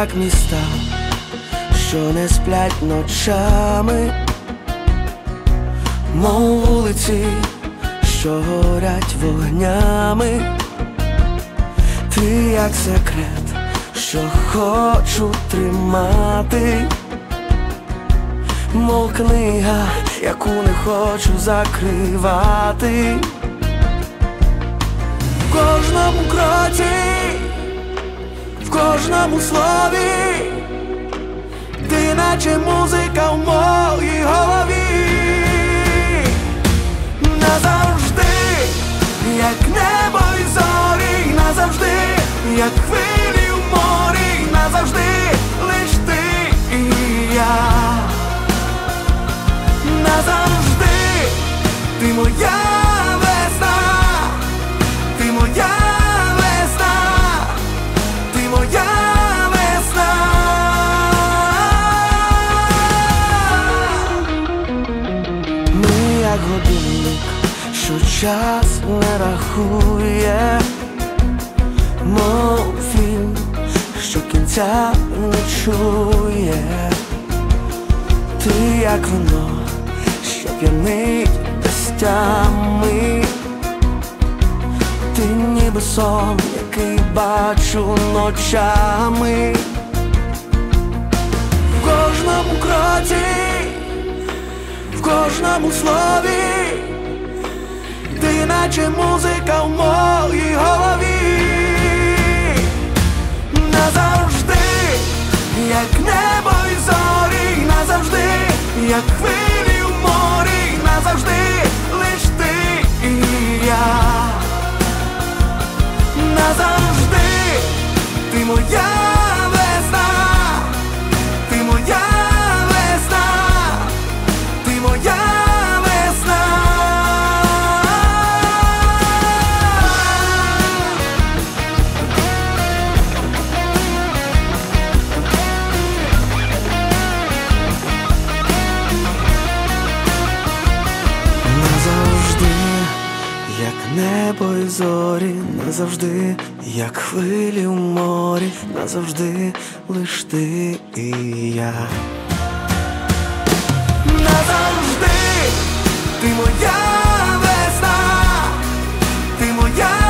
як міста, що не сплять ночами, мов вулиці, що горять вогнями. Ти як секрет, що хочу тримати, мов книга, яку не хочу закривати. В кожному кроці, в кожному слові, ти наче музика в моїй голові. Назавжди, як небо і зорі, назавжди, як хвилі в морі, назавжди лиш ти і я. Назавжди, ти моя весна, ти моя весна, ти моя весна. Ми як годинник, що час не рахує, мов фільм, що кінця не чує. Ти як вино, що п'янить без тями, ти ніби сон, який бачу ночами. В кожному кроці, в кожному слові, ти наче музика в моїй голові. Назавжди, як небо і зорі, назавжди, як хвилі в морі, назавжди лиш ти і я. Назавжди, ти моя весна, ти моя весна, ти моя весна. Назавжди, як небо і зорі, назавжди, як хвилі в морі, назавжди лиш ти і я. Назавжди, ти моя весна, ти моя